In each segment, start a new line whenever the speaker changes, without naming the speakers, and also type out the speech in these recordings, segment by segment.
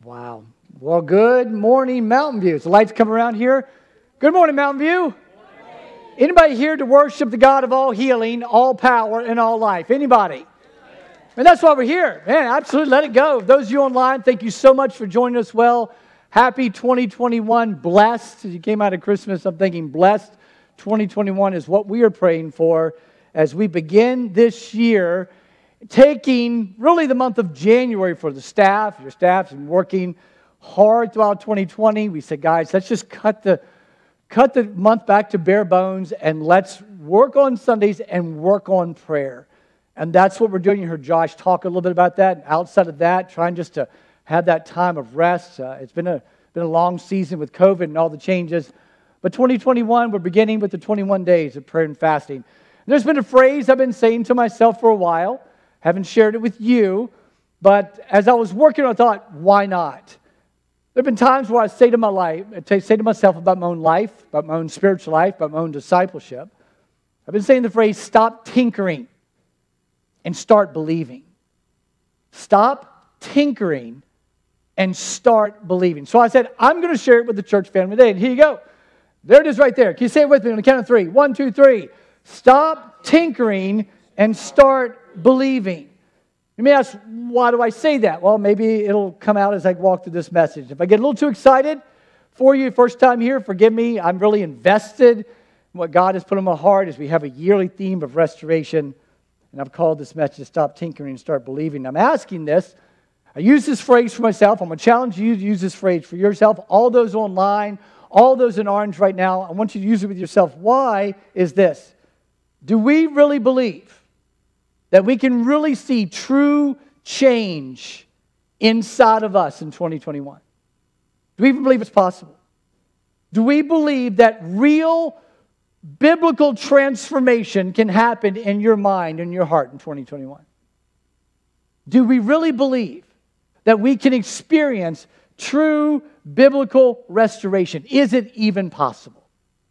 Wow. Well, good morning, Mountain View. Is the lights come around here? Good morning, Mountain View. Anybody here to worship the God of all healing, all power, and all life? Anybody? And that's why we're here. Man, absolutely, let it go. Those of you online, thank you so much for joining us. Well, happy 2021, blessed. As you came out of Christmas, I'm thinking blessed 2021 is what we are praying for as we begin this year, taking really the month of January for the staff. Your staff's been working hard throughout 2020. We said, guys, let's just cut the month back to bare bones and let's work on Sundays and work on prayer. And that's what we're doing. You heard Josh talk a little bit about that. And outside of that, trying just to have that time of rest. It's been a long season with COVID and all the changes. But 2021, we're beginning with the 21 days of prayer and fasting. And there's been a phrase I've been saying to myself for a while. Haven't shared it with you. But as I was working, I thought, why not? There have been times where I say to myself about my own life, about my own spiritual life, about my own discipleship. I've been saying the phrase, stop tinkering and start believing. Stop tinkering and start believing. So I said, I'm going to share it with the church family today. And here you go. There it is right there. Can you say it with me on the count of three? 1, 2, 3. Stop tinkering and start believing. You may ask, why do I say that? Well, maybe it'll come out as I walk through this message. If I get a little too excited for you, first time here, forgive me. I'm really invested in what God has put in my heart as we have a yearly theme of restoration. And I've called this message, Stop Tinkering and Start Believing. I'm asking this. I use this phrase for myself. I'm going to challenge you to use this phrase for yourself. All those online, all those in orange right now, I want you to use it with yourself. Why is this? Do we really believe that we can really see true change inside of us in 2021? Do we even believe it's possible? Do we believe that real biblical transformation can happen in your mind and your heart in 2021? Do we really believe that we can experience true biblical restoration? Is it even possible?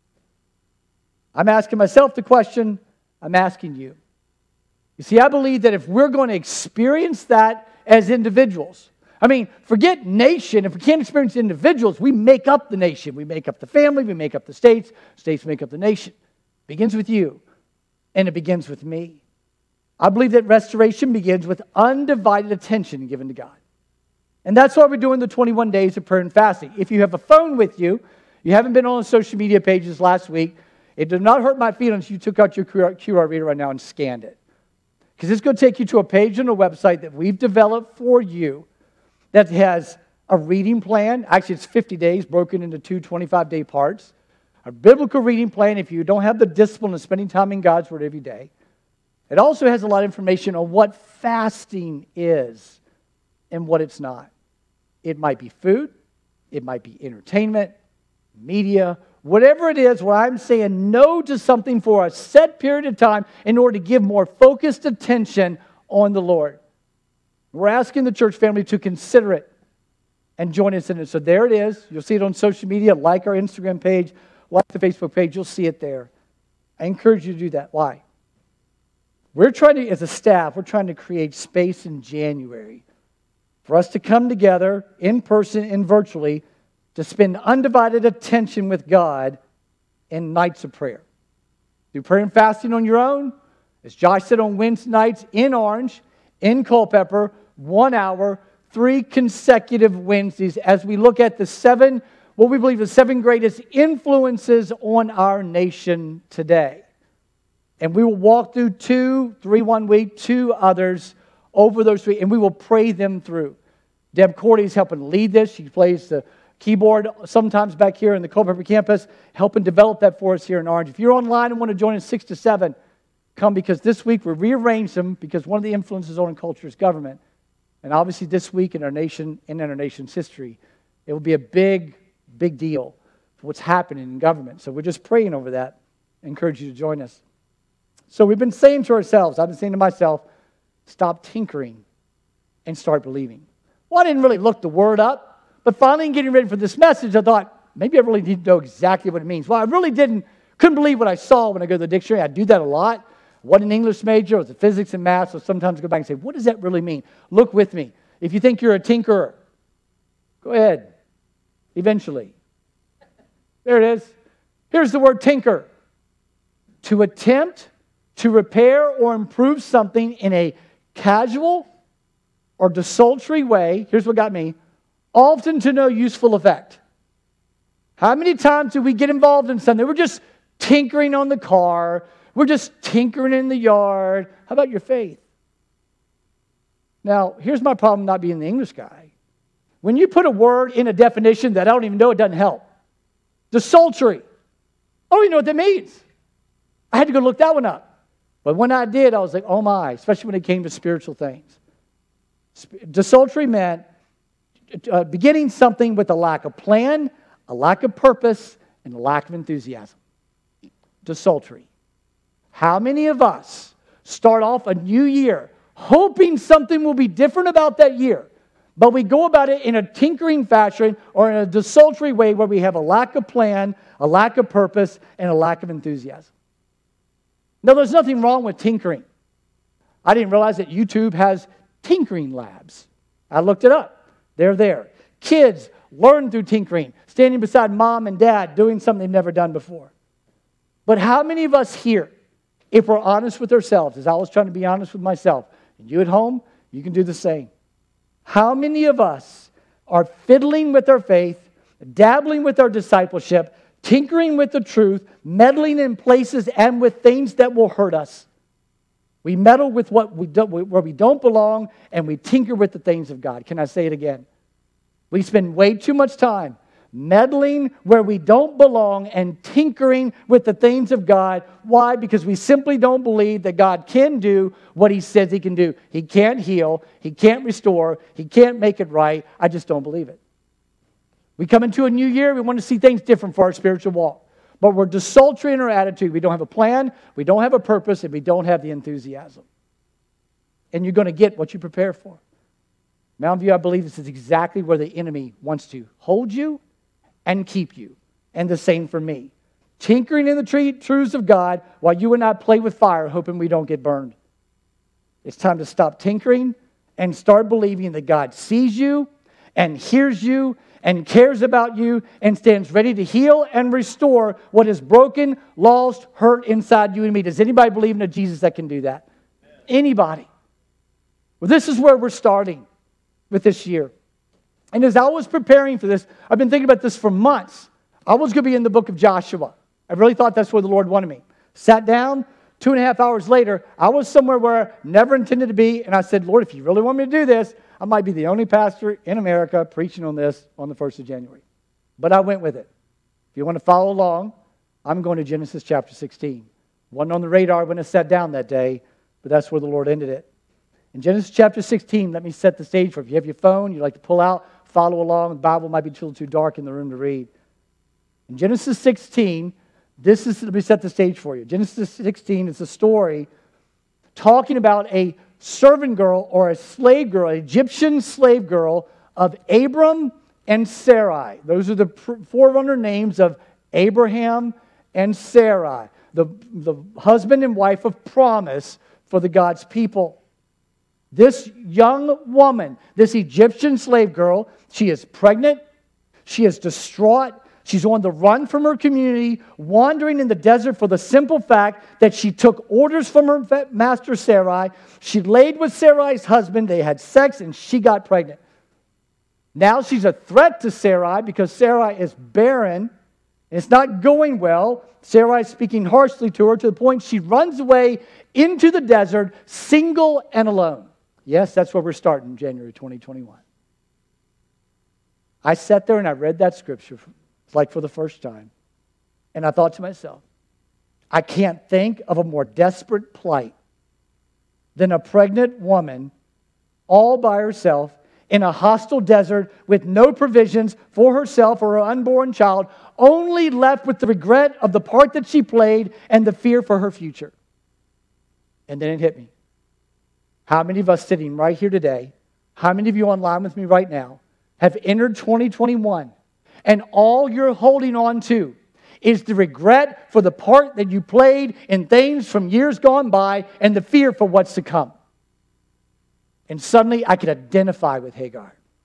I'm asking myself the question. I'm asking you. You see, I believe that if we're going to experience that as individuals, forget nation. If we can't experience individuals, we make up the nation. We make up the family. We make up the states. States make up the nation. It begins with you, and it begins with me. I believe that restoration begins with undivided attention given to God. And that's why we're doing the 21 days of prayer and fasting. If you have a phone with you, you haven't been on the social media pages last week, it did not hurt my feelings if you took out your QR reader right now and scanned it. Because it's going to take you to a page on the website that we've developed for you that has a reading plan. Actually, it's 50 days broken into two 25-day parts. A biblical reading plan if you don't have the discipline of spending time in God's Word every day. It also has a lot of information on what fasting is and what it's not. It might be food. It might be entertainment, media, whatever it is where I'm saying no to something for a set period of time in order to give more focused attention on the Lord. We're asking the church family to consider it and join us in it. So there it is. You'll see it on social media. Like our Instagram page, like the Facebook page. You'll see it there. I encourage you to do that. Why? We're trying to, as a staff, we're trying to create space in January for us to come together in person and virtually to spend undivided attention with God in nights of prayer. Do prayer and fasting on your own. As Josh said on Wednesday nights in Orange, in Culpeper, 1 hour, 3 consecutive Wednesdays as we look at what we believe the 7 greatest influences on our nation today. And we will walk through 3 one week, 2 others over those 3, and we will pray them through. Deb Cordy is helping lead this. She plays the keyboard sometimes back here in the Culpeper campus, helping develop that for us here in Orange. If you're online and want to join us 6 to 7, come, because this week we rearranged them because one of the influences on culture is government. And obviously this week in our nation and in our nation's history, it will be a big, big deal for what's happening in government. So we're just praying over that. I encourage you to join us. So we've been saying to ourselves, I've been saying to myself, stop tinkering and start believing. Well, I didn't really look the word up. But finally, in getting ready for this message, I thought, maybe I really need to know exactly what it means. Well, I really couldn't believe what I saw when I go to the dictionary. I do that a lot. What an English major, was it physics and math, so sometimes I go back and say, what does that really mean? Look with me. If you think you're a tinkerer, Go ahead. Eventually. There it is. Here's the word tinker. To attempt to repair or improve something in a casual or desultory way, here's what got me, often to no useful effect. How many times do we get involved in something? We're just tinkering on the car. We're just tinkering in the yard. How about your faith? Now, here's my problem not being the English guy. When you put a word in a definition that I don't even know, it doesn't help. Desultory. I don't even know what that means. I had to go look that one up. But when I did, I was like, oh my, especially when it came to spiritual things. Desultory meant beginning something with a lack of plan, a lack of purpose, and a lack of enthusiasm. Desultory. How many of us start off a new year hoping something will be different about that year, but we go about it in a tinkering fashion or in a desultory way where we have a lack of plan, a lack of purpose, and a lack of enthusiasm? Now, there's nothing wrong with tinkering. I didn't realize that YouTube has tinkering labs. I looked it up. They're there. Kids learn through tinkering, standing beside mom and dad doing something they've never done before. But how many of us here, if we're honest with ourselves, as I was trying to be honest with myself, and you at home, you can do the same. How many of us are fiddling with our faith, dabbling with our discipleship, tinkering with the truth, meddling in places and with things that will hurt us? We meddle with where we don't belong, and we tinker with the things of God. Can I say it again? We spend way too much time meddling where we don't belong and tinkering with the things of God. Why? Because we simply don't believe that God can do what He says He can do. He can't heal. He can't restore. He can't make it right. I just don't believe it. We come into a new year, we want to see things different for our spiritual walk. But we're desultory in our attitude. We don't have a plan, we don't have a purpose, and we don't have the enthusiasm. And you're going to get what you prepare for. Mountain View, I believe this is exactly where the enemy wants to hold you and keep you. And the same for me. Tinkering in the truths of God while you and I play with fire, hoping we don't get burned. It's time to stop tinkering and start believing that God sees you and hears you and cares about you and stands ready to heal and restore what is broken, lost, hurt inside you and me. Does anybody believe in a Jesus that can do that? Anybody? Well, this is where we're starting with this year. And as I was preparing for this, I've been thinking about this for months. I was going to be in the book of Joshua. I really thought that's where the Lord wanted me. Sat down, 2.5 hours later, I was somewhere where I never intended to be, and I said, Lord, if you really want me to do this, I might be the only pastor in America preaching on this on the 1st of January. But I went with it. If you want to follow along, I'm going to Genesis chapter 16. Wasn't on the radar when I sat down that day, but that's where the Lord ended it. In Genesis chapter 16, let me set the stage for it. If you have your phone, you'd like to pull out, follow along. The Bible might be a little too dark in the room to read. In Genesis 16, let me set the stage for you. Genesis 16 is a story talking about a servant girl or a slave girl, an Egyptian slave girl of Abram and Sarai. Those are the forerunner names of Abraham and Sarai, the husband and wife of promise for the God's people. This young woman, this Egyptian slave girl, she is pregnant, she is distraught, she's on the run from her community, wandering in the desert for the simple fact that she took orders from her master Sarai. She laid with Sarai's husband, they had sex, and she got pregnant. Now she's a threat to Sarai because Sarai is barren, and it's not going well. Sarai is speaking harshly to her to the point she runs away into the desert, single and alone. Yes, that's where we're starting, January 2021. I sat there and I read that scripture, like for the first time. And I thought to myself, I can't think of a more desperate plight than a pregnant woman all by herself in a hostile desert with no provisions for herself or her unborn child, only left with the regret of the part that she played and the fear for her future. And then it hit me. How many of us sitting right here today, how many of you online with me right now, have entered 2021 and all you're holding on to is the regret for the part that you played in things from years gone by and the fear for what's to come? And suddenly I could identify with Hagar.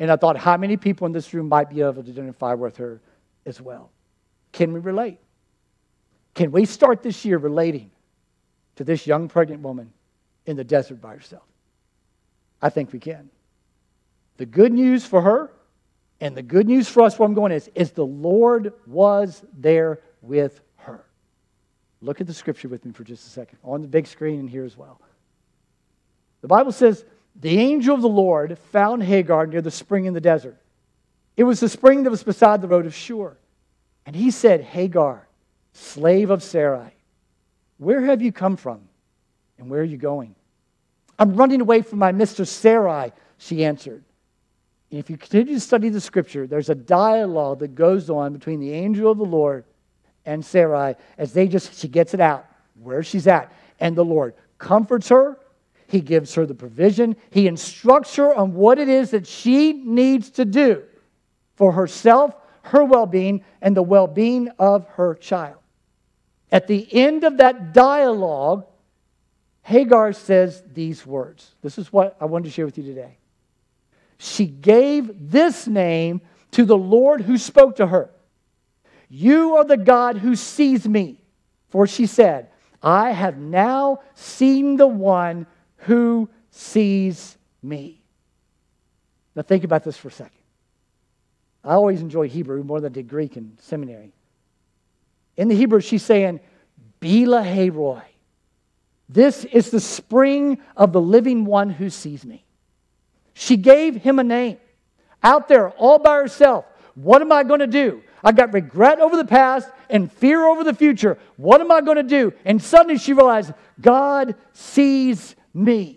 And I thought, how many people in this room might be able to identify with her as well? Can we relate? Can we start this year relating to this young pregnant woman in the desert by herself? I think we can. The good news for her and the good news for us where I'm going is the Lord was there with her. Look at the scripture with me for just a second, on the big screen and here as well. The Bible says, the angel of the Lord found Hagar near the spring in the desert. It was the spring that was beside the road of Shur. And he said, Hagar, slave of Sarai, where have you come from and where are you going? I'm running away from my mistress Sarai, she answered. And if you continue to study the scripture, there's a dialogue that goes on between the angel of the Lord and Sarai as she gets it out, where she's at. And the Lord comforts her. He gives her the provision. He instructs her on what it is that she needs to do for herself, her well-being, and the well-being of her child. At the end of that dialogue, Hagar says these words. This is what I wanted to share with you today. She gave this name to the Lord who spoke to her. You are the God who sees me. For she said, I have now seen the one who sees me. Now think about this for a second. I always enjoyed Hebrew more than I did Greek in seminary. In the Hebrew, she's saying, Bela Heroi. This is the spring of the living one who sees me. She gave him a name. Out there, all by herself. What am I going to do? I got regret over the past and fear over the future. What am I going to do? And suddenly she realized, God sees me.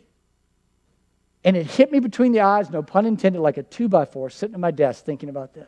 And it hit me between the eyes, no pun intended, like a 2x4 sitting at my desk thinking about this.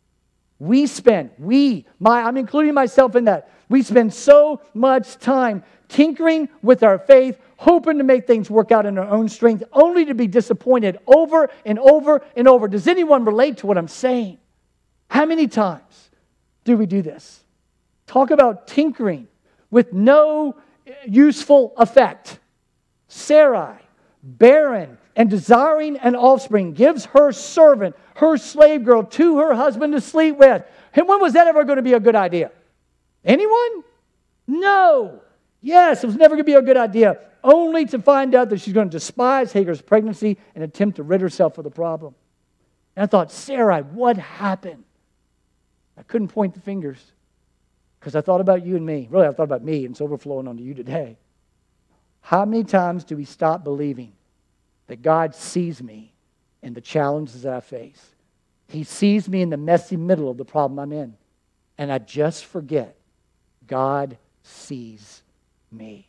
I'm including myself in that. We spend so much time tinkering with our faith, hoping to make things work out in our own strength, only to be disappointed over and over and over. Does anyone relate to what I'm saying? How many times do we do this? Talk about tinkering with no useful effect. Sarai, barren and desiring an offspring, gives her servant, her slave girl, to her husband to sleep with. And when was that ever going to be a good idea? Anyone? No. Yes, it was never going to be a good idea, only to find out that she's going to despise Hagar's pregnancy and attempt to rid herself of the problem. And I thought, Sarai, what happened? I couldn't point the fingers because I thought about you and me. Really, I thought about me, and it's overflowing onto you today. How many times do we stop believing that God sees me in the challenges that I face? He sees me in the messy middle of the problem I'm in. And I just forget God sees me.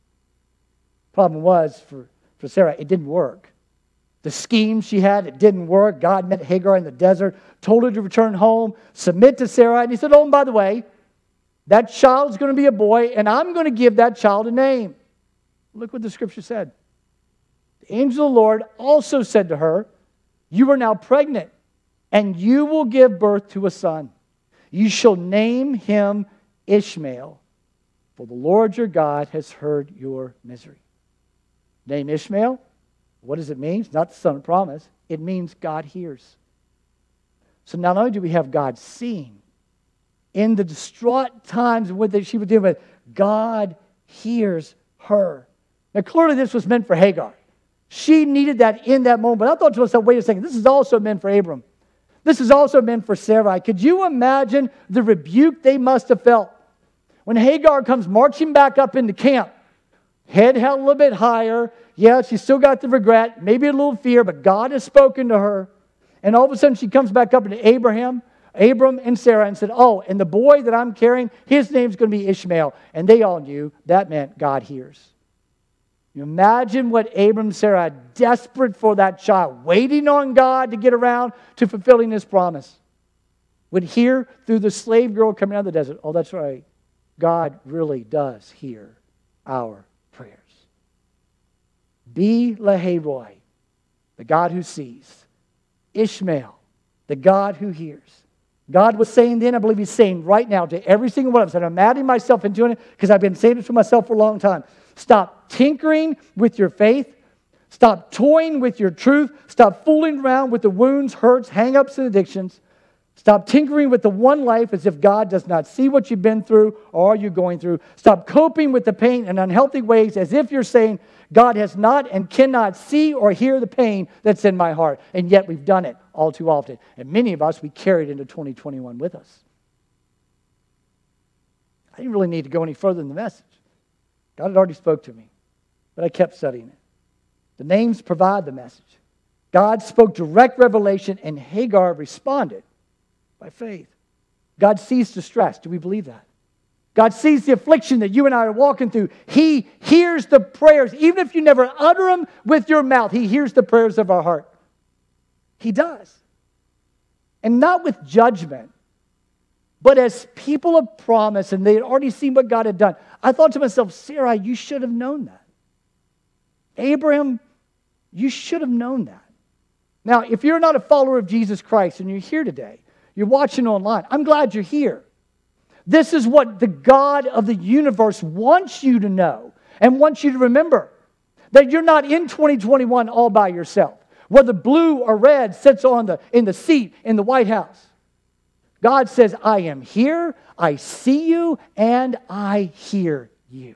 Problem was, for Sarah, it didn't work. The scheme she had, it didn't work. God met Hagar in the desert, told her to return home, submit to Sarah. And he said, oh, and by the way, that child's going to be a boy, and I'm going to give that child a name. Look what the scripture said. The angel of the Lord also said to her, you are now pregnant, and you will give birth to a son. You shall name him Ishmael, for the Lord your God has heard your misery. Name Ishmael. What does it mean? It's not the son of promise. It means God hears. So not only do we have God seeing, in the distraught times that she was dealing with, God hears her. Now clearly this was meant for Hagar. She needed that in that moment. But I thought to myself, wait a second, this is also meant for Abram. This is also meant for Sarai. Could you imagine the rebuke they must have felt when Hagar comes marching back up into camp? Head held a little bit higher. Yeah, she still got the regret, maybe a little fear, but God has spoken to her. And all of a sudden she comes back up into Abram and Sarah and said, oh, and the boy that I'm carrying, his name's going to be Ishmael. And they all knew that meant God hears. You imagine what Abram and Sarah, desperate for that child, waiting on God to get around to fulfilling his promise, would hear through the slave girl coming out of the desert, oh, that's right, God really does hear our prayers. Bela Heroi, the God who sees. Ishmael, the God who hears. God was saying then, I believe he's saying right now to every single one of us, and I'm adding myself into it because I've been saying it to myself for a long time. Stop tinkering with your faith. Stop toying with your truth. Stop fooling around with the wounds, hurts, hang-ups, and addictions. Stop tinkering with the one life as if God does not see what you've been through or are you going through. Stop coping with the pain in unhealthy ways as if you're saying, God has not and cannot see or hear the pain that's in my heart. And yet we've done it all too often. And many of us, we carried into 2021 with us. I didn't really need to go any further in the message. God had already spoke to me, but I kept studying it. The names provide the message. God spoke direct revelation, and Hagar responded by faith. God sees distress. Do we believe that? God sees the affliction that you and I are walking through. He hears the prayers. Even if you never utter them with your mouth, He hears the prayers of our heart. He does. And not with judgment, but as people of promise, and they had already seen what God had done. I thought to myself, Sarah, you should have known that. Abraham, you should have known that. Now, if you're not a follower of Jesus Christ and you're here today, you're watching online, I'm glad you're here. This is what the God of the universe wants you to know and wants you to remember. That you're not in 2021 all by yourself. Whether blue or red sits in the seat in the White House. God says, I am here, I see you, and I hear you.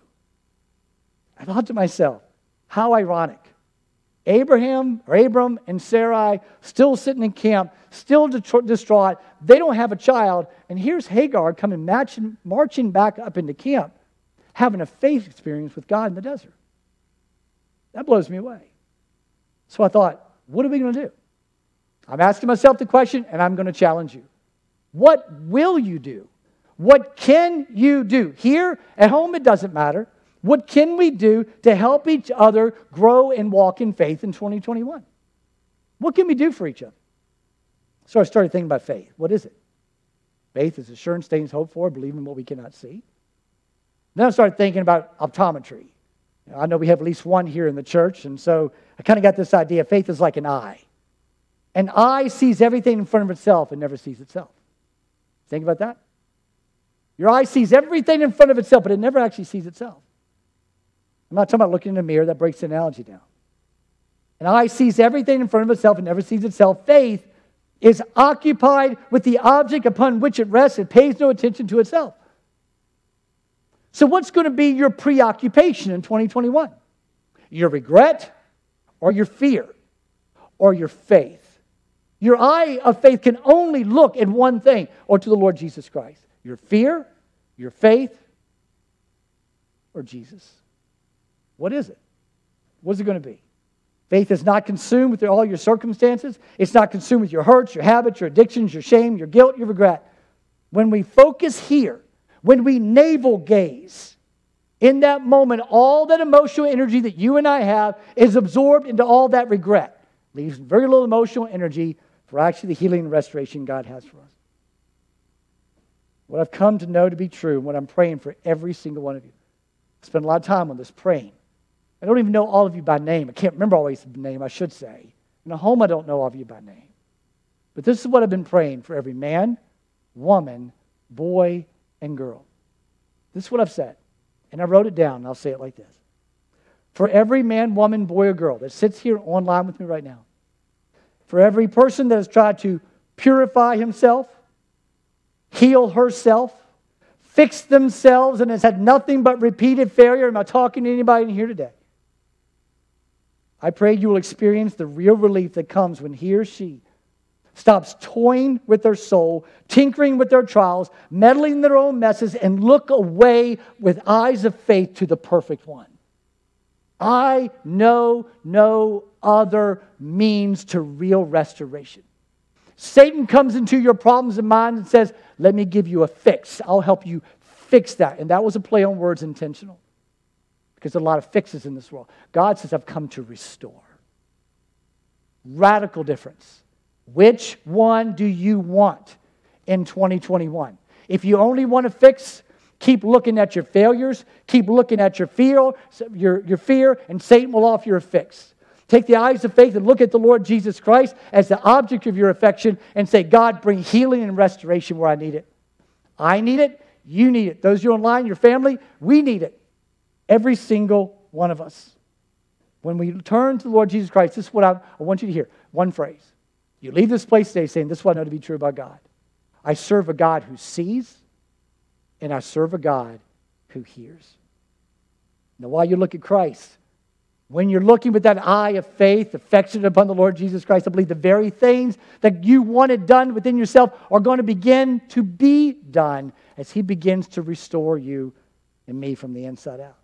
I thought to myself, how ironic. Abram and Sarai still sitting in camp, still distraught. They don't have a child. And here's Hagar coming marching back up into camp, having a faith experience with God in the desert. That blows me away. So I thought, what are we going to do? I'm asking myself the question, and I'm going to challenge you. What will you do? What can you do? Here, at home, it doesn't matter. What can we do to help each other grow and walk in faith in 2021? What can we do for each other? So I started thinking about faith. What is it? Faith is assurance, things hoped for, believing what we cannot see. Then I started thinking about optometry. I know we have at least one here in the church, and so I kind of got this idea. Faith is like an eye. An eye sees everything in front of itself and never sees itself. Think about that. Your eye sees everything in front of itself, but it never actually sees itself. I'm not talking about looking in a mirror. That breaks the analogy down. An eye sees everything in front of itself and never sees itself. Faith is occupied with the object upon which it rests. It pays no attention to itself. So what's going to be your preoccupation in 2021? Your regret or your fear or your faith? Your eye of faith can only look at one thing, or to the Lord Jesus Christ. Your fear, your faith, or Jesus. What is it? What is it going to be? Faith is not consumed with all your circumstances. It's not consumed with your hurts, your habits, your addictions, your shame, your guilt, your regret. When we focus here, when we navel gaze, in that moment, all that emotional energy that you and I have is absorbed into all that regret. Leaves very little emotional energy for actually the healing and restoration God has for us. What I've come to know to be true, and what I'm praying for every single one of you. I spend a lot of time on this praying. I don't even know all of you by name. I can't remember always the name, I should say. In a home, I don't know all of you by name. But this is what I've been praying for every man, woman, boy, and girl. This is what I've said. And I wrote it down, and I'll say it like this. For every man, woman, boy, or girl that sits here online with me right now, for every person that has tried to purify himself, heal herself, fix themselves, and has had nothing but repeated failure. Am I talking to anybody in here today? I pray you will experience the real relief that comes when he or she stops toying with their soul, tinkering with their trials, meddling in their own messes, and look away with eyes of faith to the perfect one. I know no other means to real restoration. Satan comes into your problems and minds and says, let me give you a fix. I'll help you fix that. And that was a play on words intentional. Because there are a lot of fixes in this world. God says, I've come to restore. Radical difference. Which one do you want in 2021? If you only want to fix, keep looking at your failures, keep looking at your fear, and Satan will offer you a fix. Take the eyes of faith and look at the Lord Jesus Christ as the object of your affection and say, God, bring healing and restoration where I need it. I need it. You need it. Those of you online, your family, we need it. Every single one of us. When we turn to the Lord Jesus Christ, this is what I want you to hear. One phrase. You leave this place today saying, this is what I know to be true about God. I serve a God who sees, and I serve a God who hears. Now, while you look at Christ, when you're looking with that eye of faith, affectionate upon the Lord Jesus Christ, I believe the very things that you wanted done within yourself are going to begin to be done as He begins to restore you and me from the inside out.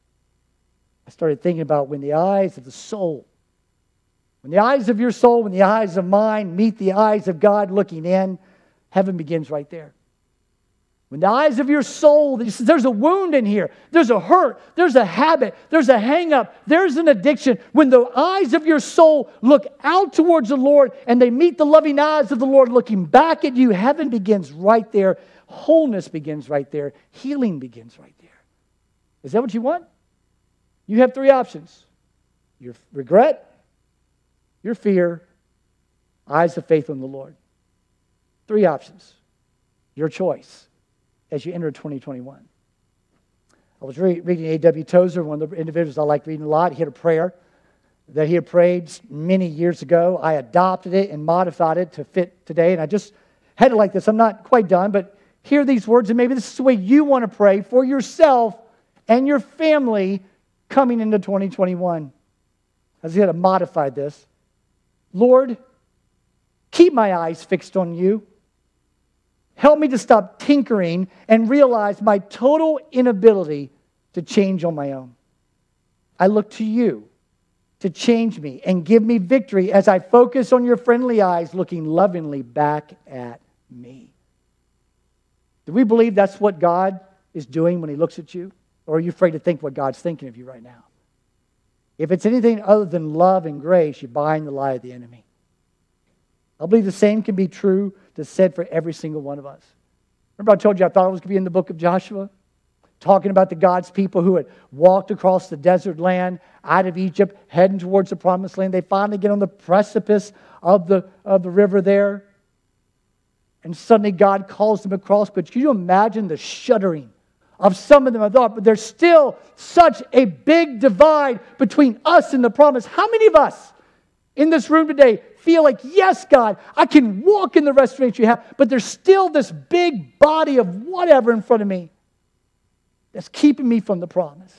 I started thinking about when the eyes of the soul, when the eyes of your soul, when the eyes of mine meet the eyes of God looking in, heaven begins right there. When the eyes of your soul, there's a wound in here, there's a hurt, there's a habit, there's a hang-up, there's an addiction. When the eyes of your soul look out towards the Lord and they meet the loving eyes of the Lord looking back at you, heaven begins right there. Wholeness begins right there. Healing begins right there. Is that what you want? You have three options. Your regret, your fear, eyes of faith in the Lord. Three options. Your choice as you enter 2021. I was reading A.W. Tozer, one of the individuals I like reading a lot. He had a prayer that he had prayed many years ago. I adopted it and modified it to fit today, and I just had it like this. I'm not quite done, but hear these words, and maybe this is the way you want to pray for yourself and your family coming into 2021. As he had modified this. Lord, keep my eyes fixed on you. Help me to stop tinkering and realize my total inability to change on my own. I look to you to change me and give me victory as I focus on your friendly eyes looking lovingly back at me. Do we believe that's what God is doing when He looks at you? Or are you afraid to think what God's thinking of you right now? If it's anything other than love and grace, you're buying the lie of the enemy. I believe the same can be true to said for every single one of us. Remember I told you I thought it was going to be in the book of Joshua? Talking about the God's people who had walked across the desert land out of Egypt, heading towards the promised land. They finally get on the precipice of the river there. And suddenly God calls them across. But can you imagine the shuddering of some of them? I thought, but there's still such a big divide between us and the promise. How many of us in this room today feel like, yes, God, I can walk in the restoration you have, but there's still this big body of whatever in front of me that's keeping me from the promise?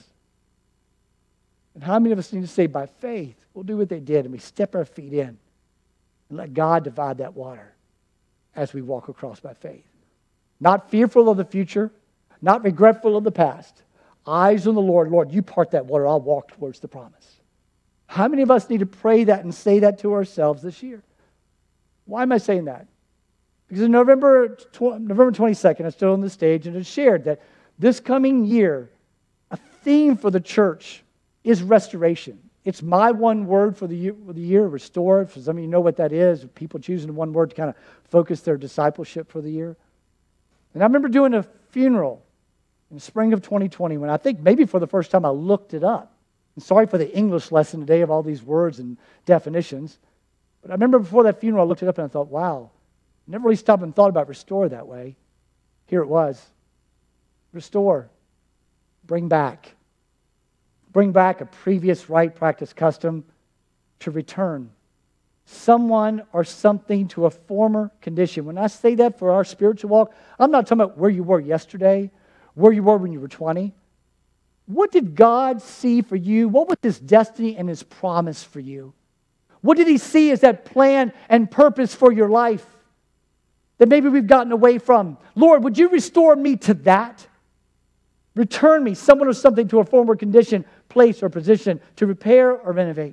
And how many of us need to say, by faith, we'll do what they did, and we step our feet in and let God divide that water as we walk across by faith? Not fearful of the future, not regretful of the past. Eyes on the Lord. Lord, you part that water, I'll walk towards the promise. How many of us need to pray that and say that to ourselves this year? Why am I saying that? Because on November 22nd, I stood on the stage and it shared that this coming year, a theme for the church is restoration. It's my one word for the year, restore. For some of you know what that is. People choosing one word to kind of focus their discipleship for the year. And I remember doing a funeral in the spring of 2020 when I think maybe for the first time I looked it up. And sorry for the English lesson today of all these words and definitions. But I remember before that funeral I looked it up and I thought, wow, I never really stopped and thought about restore that way. Here it was. Restore. Bring back. Bring back a previous right, practice, custom to return someone or something to a former condition. When I say that for our spiritual walk, I'm not talking about where you were yesterday, where you were when you were 20. What did God see for you? What was His destiny and His promise for you? What did He see as that plan and purpose for your life that maybe we've gotten away from? Lord, would you restore me to that? Return me, someone or something, to a former condition, place, or position to repair or renovate.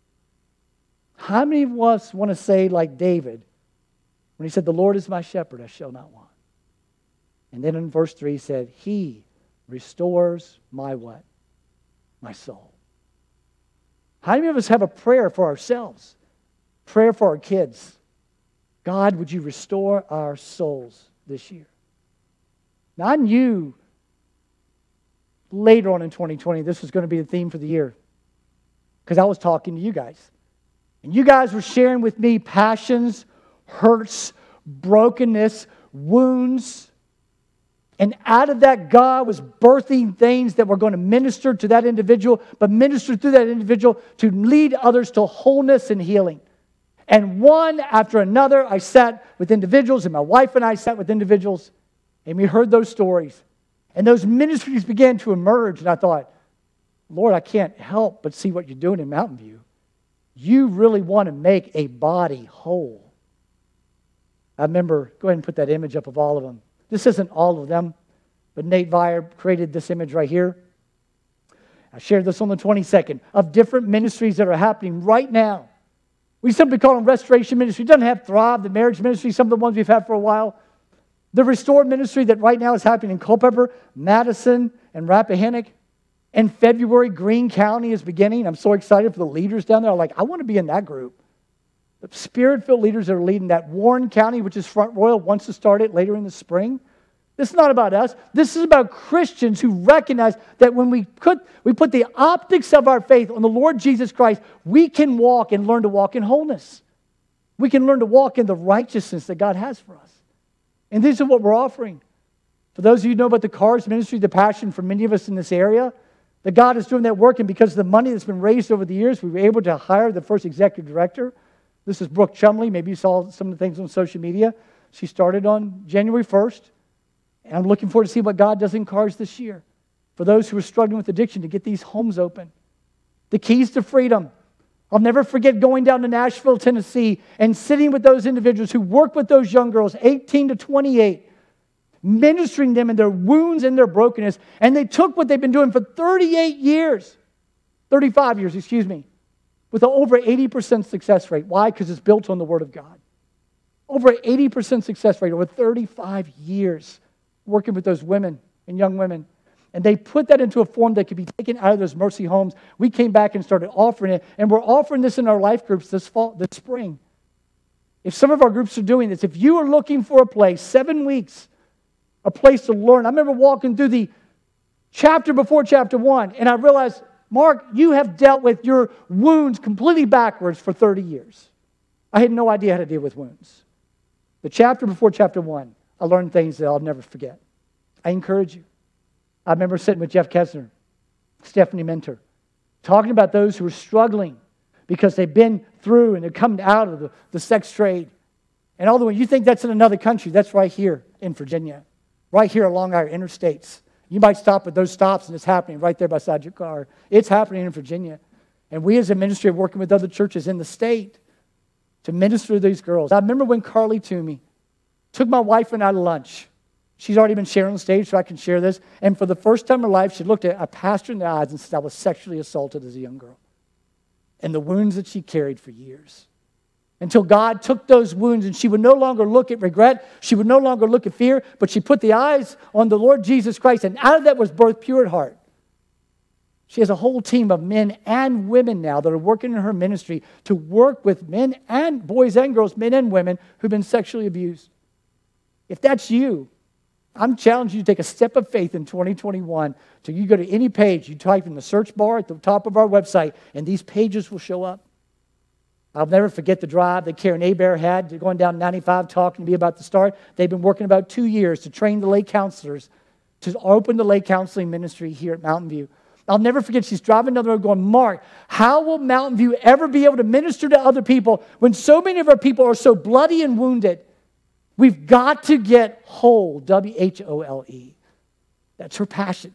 How many of us want to say like David when he said, the Lord is my shepherd, I shall not want? And then in verse 3 he said, He restores my what? My soul. How many of us have a prayer for ourselves? Prayer for our kids. God, would you restore our souls this year? Now I knew later on in 2020 this was going to be the theme for the year because I was talking to you guys. And you guys were sharing with me passions, hurts, brokenness, wounds, And out of that, God was birthing things that were going to minister to that individual, but minister through that individual to lead others to wholeness and healing. And one after another, I sat with individuals, and my wife and I sat with individuals, and we heard those stories. And those ministries began to emerge, and I thought, Lord, I can't help but see what you're doing in Mountain View. You really want to make a body whole. I remember, go ahead and put that image up of all of them. This isn't all of them, but Nate Vire created this image right here. I shared this on the 22nd of different ministries that are happening right now. We simply call them restoration ministry. It doesn't have Thrive, the marriage ministry, some of the ones we've had for a while. The Restore ministry that right now is happening in Culpeper, Madison, and Rappahannock. In February, Greene County is beginning. I'm so excited for the leaders down there. I'm like, I want to be in that group. The Spirit-filled leaders that are leading that. Warren County, which is Front Royal, wants to start it later in the spring. This is not about us. This is about Christians who recognize that when we put the optics of our faith on the Lord Jesus Christ, we can walk and learn to walk in wholeness. We can learn to walk in the righteousness that God has for us. And this is what we're offering. For those of you who know about the Cars ministry, the passion for many of us in this area, that God is doing that work, and because of the money that's been raised over the years, we were able to hire the first executive director. This is Brooke Chumley. Maybe you saw some of the things on social media. She started on January 1st. And I'm looking forward to see what God does in Cars this year. For those who are struggling with addiction, to get these homes open. The keys to freedom. I'll never forget going down to Nashville, Tennessee, and sitting with those individuals who work with those young girls, 18 to 28, ministering them in their wounds and their brokenness. And they took what they've been doing for 35 years, with an over 80% success rate. Why? Because it's built on the Word of God. Over 80% success rate over 35 years working with those women and young women. And they put that into a form that could be taken out of those mercy homes. We came back and started offering it. And we're offering this in our life groups this spring. If some of our groups are doing this, if you are looking for a place, 7 weeks, a place to learn. I remember walking through the chapter before chapter 1, and I realized, Mark, you have dealt with your wounds completely backwards for 30 years. I had no idea how to deal with wounds. The chapter before chapter 1, I learned things that I'll never forget. I encourage you. I remember sitting with Jeff Kessner, Stephanie Mentor, talking about those who are struggling because they've been through and they're coming out of the sex trade. And all the way, you think that's in another country. That's right here in Virginia, right here along our interstates. You might stop at those stops and it's happening right there beside your car. It's happening in Virginia. And we as a ministry are working with other churches in the state to minister to these girls. I remember when Carly Toomey took my wife and I to lunch. She's already been sharing on stage, so I can share this. And for the first time in her life, she looked at a pastor in the eyes and said, I was sexually assaulted as a young girl. And the wounds that she carried for years. Until God took those wounds and she would no longer look at regret. She would no longer look at fear, but she put the eyes on the Lord Jesus Christ. And out of that was birthed Pure at Heart. She has a whole team of men and women now that are working in her ministry to work with men and boys and girls, men and women who've been sexually abused. If that's you, I'm challenging you to take a step of faith in 2021. So you go to any page, you type in the search bar at the top of our website, and these pages will show up. I'll never forget the drive that Karen Aber had going down 95 talking to me about the start. They've been working about 2 years to train the lay counselors to open the lay counseling ministry here at Mountain View. I'll never forget, she's driving down the road going, Mark, how will Mountain View ever be able to minister to other people when so many of our people are so bloody and wounded? We've got to get whole, W-H-O-L-E. That's her passion.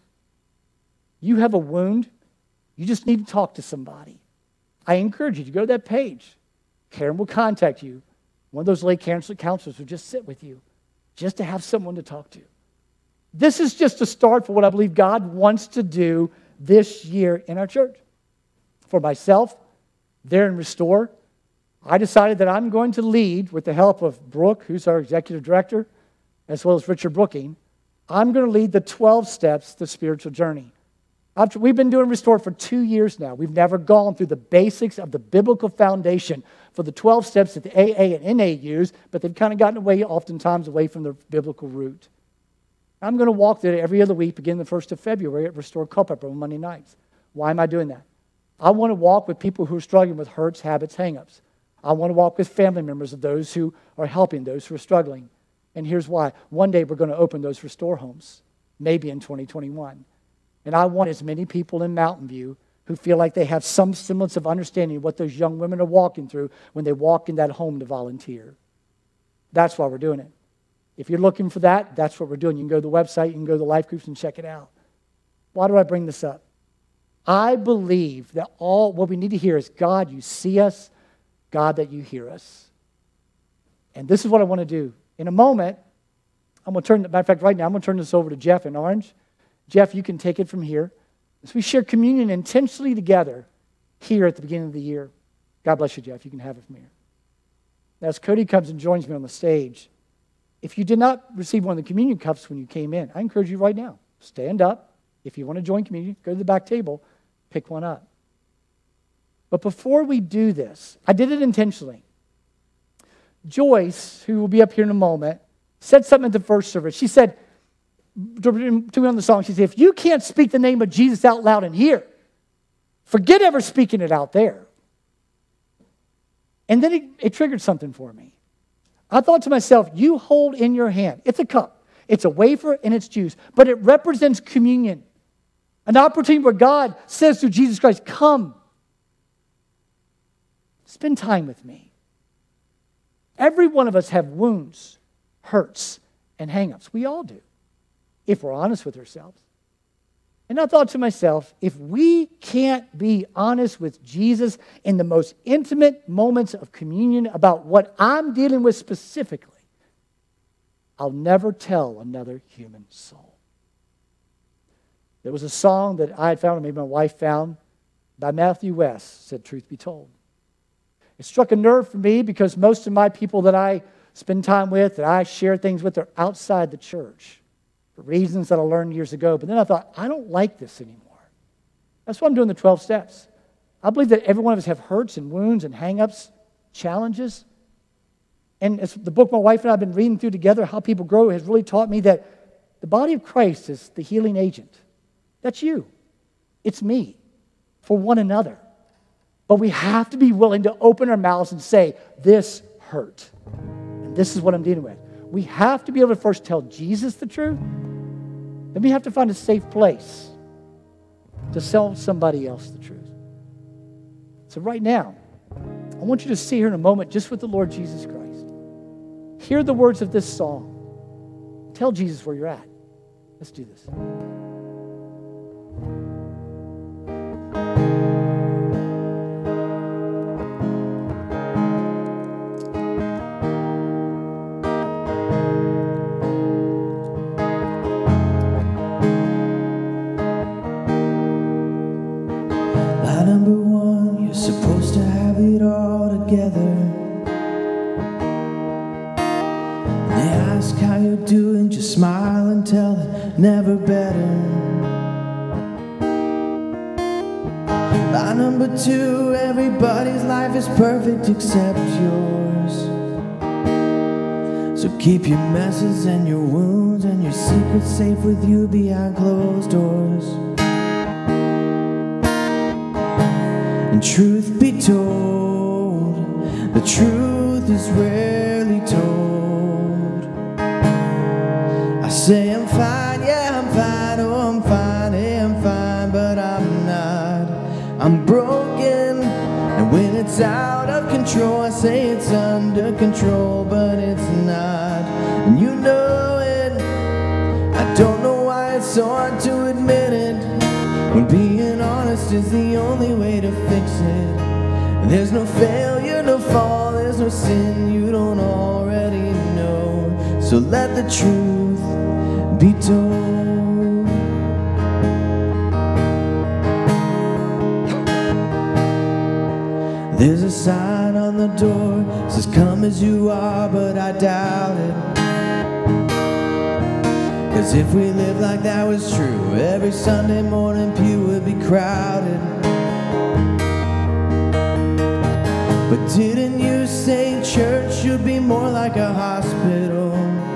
You have a wound, you just need to talk to somebody. I encourage you to go to that page. Karen will contact you. One of those lay counselors will just sit with you, just to have someone to talk to. This is just a start for what I believe God wants to do this year in our church. For myself, there in Restore, I decided that I'm going to lead with the help of Brooke, who's our executive director, as well as Richard Brooking. I'm going to lead the 12 steps to the spiritual journey. We've been doing Restore for 2 years now. We've never gone through the basics of the biblical foundation for the 12 steps that the AA and NA use, but they've kind of gotten oftentimes away from the biblical root. I'm going to walk through it every other week, beginning the 1st of February at Restore Culpeper on Monday nights. Why am I doing that? I want to walk with people who are struggling with hurts, habits, hang-ups. I want to walk with family members of those who are helping those who are struggling. And here's why. One day we're going to open those restore homes, maybe in 2021. And I want as many people in Mountain View who feel like they have some semblance of understanding of what those young women are walking through when they walk in that home to volunteer. That's why we're doing it. If you're looking for that, that's what we're doing. You can go to the website, you can go to the life groups and check it out. Why do I bring this up? I believe that all what we need to hear is, God, you see us, God, that you hear us. And this is what I want to do. In a moment, I'm going to matter of fact, right now, I'm going to turn this over to Jeff in Orange. Jeff, you can take it from here. As we share communion intentionally together here at the beginning of the year. God bless you, Jeff. You can have it from here. Now, as Cody comes and joins me on the stage, if you did not receive one of the communion cups when you came in, I encourage you right now, stand up. If you want to join communion, go to the back table, pick one up. But before we do this, I did it intentionally. Joyce, who will be up here in a moment, said something at the first service. She said, to me on the song, she said, if you can't speak the name of Jesus out loud in here, forget ever speaking it out there. And then it triggered something for me. I thought to myself, you hold in your hand, it's a cup, it's a wafer, and it's juice, but it represents communion. An opportunity where God says through Jesus Christ, come, spend time with me. Every one of us have wounds, hurts, and hang-ups. We all do, if we're honest with ourselves. And I thought to myself, if we can't be honest with Jesus in the most intimate moments of communion about what I'm dealing with specifically, I'll never tell another human soul. There was a song that I had found, or maybe my wife found, by Matthew West, said, Truth Be Told. It struck a nerve for me because most of my people that I spend time with, that I share things with, are outside the church for reasons that I learned years ago. But then I thought, I don't like this anymore. That's why I'm doing the 12 steps. I believe that every one of us have hurts and wounds and hang-ups, challenges. And as the book my wife and I have been reading through together, How People Grow, has really taught me that the body of Christ is the healing agent. That's you. It's me. For one another. But we have to be willing to open our mouths and say, this hurt. And this is what I'm dealing with. We have to be able to first tell Jesus the truth. Then we have to find a safe place to tell somebody else the truth. So right now, I want you to sit here in a moment just with the Lord Jesus Christ. Hear the words of this song. Tell Jesus where you're at. Let's do this.
Never better. Line number 2, everybody's life is perfect except yours. So keep your messes and your wounds and your secrets safe with you behind closed doors. And truth be told, the truth is rarely told. I say I'm fine. I'm broken, and when it's out of control, I say it's under control, but it's not, and you know it. I don't know why it's so hard to admit it, when being honest is the only way to fix it. There's no failure, no fall, there's no sin you don't already know, so let the truth be told. There's a sign on the door, says come as you are, but I doubt it. 'Cause if we lived like that was true, every Sunday morning pew would be crowded. But didn't you say church should be more like a hospital?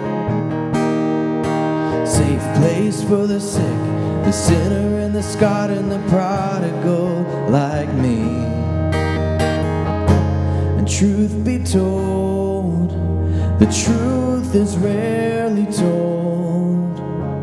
Safe place for the sick, the sinner and the scarred and the prodigal like me. Truth be told, the truth is rarely told.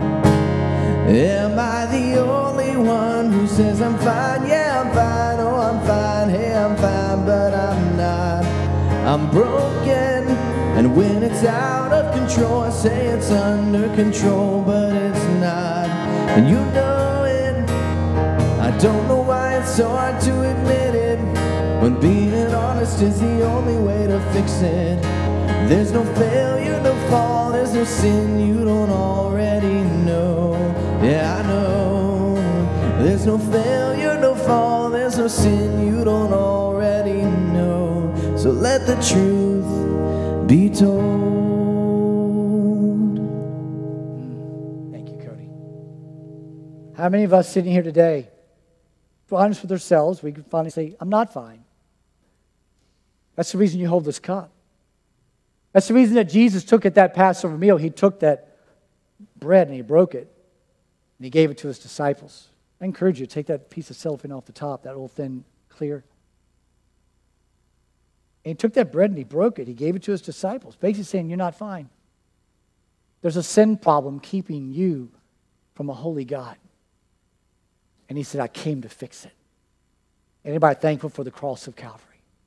Am I the only one who says I'm fine? Yeah, I'm fine, oh I'm fine, hey I'm fine, but I'm not. I'm broken, and when it's out of control I say it's under control, but it's not. And you know it, I don't know why it's so hard to admit it, when being honest is the only way to fix it. There's no failure, no fall, there's no sin you don't already know. Yeah, I know. There's no failure, no fall, there's no sin you don't already know. So let the truth be told.
Thank you, Cody. How many of us sitting here today, if we're honest with ourselves, we can finally say, I'm not fine. That's the reason you hold this cup. That's the reason that Jesus took at that Passover meal. He took that bread and he broke it and he gave it to his disciples. I encourage you to take that piece of cellophane off the top, that little thin clear. And he took that bread and he broke it. He gave it to his disciples, basically saying, you're not fine. There's a sin problem keeping you from a holy God. And he said, I came to fix it. Anybody thankful for the cross of Calvary?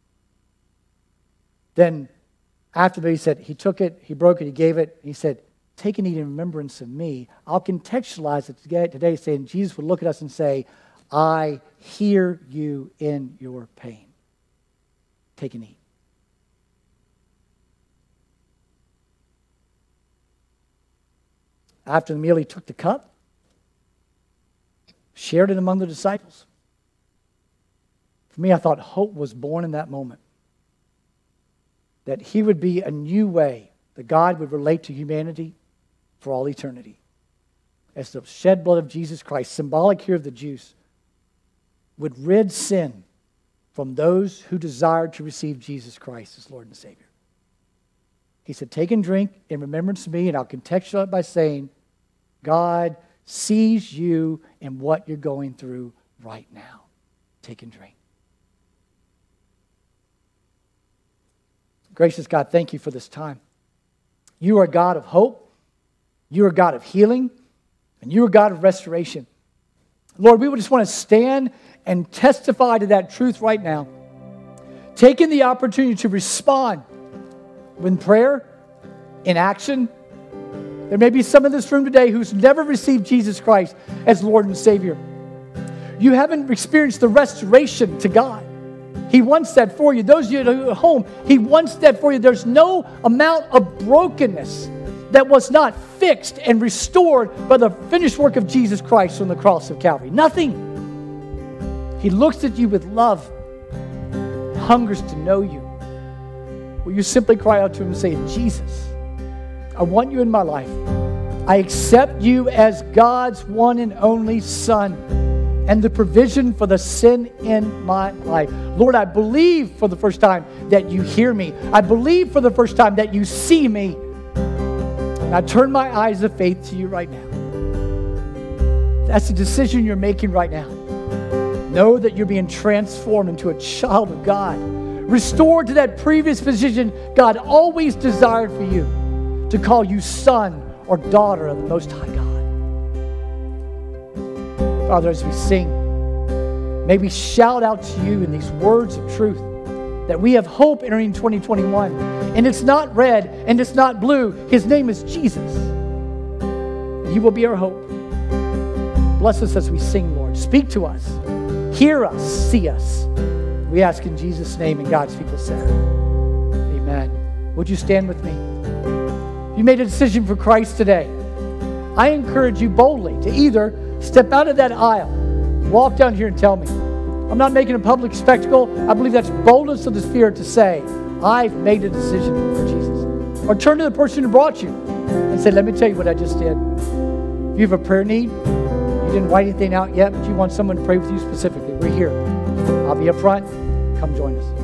Then after that, he said, he took it, he broke it, he gave it, and he said, take and eat in remembrance of me. I'll contextualize it today saying Jesus would look at us and say, I hear you in your pain. Take and eat. After the meal, he took the cup, shared it among the disciples. For me, I thought hope was born in that moment. That he would be a new way that God would relate to humanity for all eternity. As the shed blood of Jesus Christ, symbolic here of the juice, would rid sin from those who desired to receive Jesus Christ as Lord and Savior. He said, take and drink in remembrance of me, and I'll contextualize it by saying, God sees you in what you're going through right now. Take and drink. Gracious God, thank you for this time. You are a God of hope. You are a God of healing. And you are a God of restoration. Lord, we would just want to stand and testify to that truth right now. Taking the opportunity to respond with prayer, in action. There may be some in this room today who's never received Jesus Christ as Lord and Savior. You haven't experienced the restoration to God. He wants that for you. Those of you at home, He wants that for you. There's no amount of brokenness that was not fixed and restored by the finished work of Jesus Christ on the cross of Calvary. Nothing. He looks at you with love, hungers to know you. Will you simply cry out to Him and say, Jesus, I want you in my life. I accept you as God's one and only Son and the provision for the sin in my life. Lord, I believe for the first time that you hear me. I believe for the first time that you see me. And I turn my eyes of faith to you right now. That's the decision you're making right now. Know that you're being transformed into a child of God. Restored to that previous position God always desired for you, to call you son or daughter of the Most High God. Father, as we sing, may we shout out to you in these words of truth that we have hope entering 2021. And it's not red and it's not blue. His name is Jesus. He will be our hope. Bless us as we sing, Lord. Speak to us. Hear us. See us. We ask in Jesus' name, and God's people said, amen. Would you stand with me? If you made a decision for Christ today, I encourage you boldly to either step out of that aisle, walk down here and tell me. I'm not making a public spectacle. I believe that's boldness of the Spirit to say, I've made a decision for Jesus. Or turn to the person who brought you and say, let me tell you what I just did. If you have a prayer need, you didn't write anything out yet, but you want someone to pray with you specifically, we're here. I'll be up front. Come join us.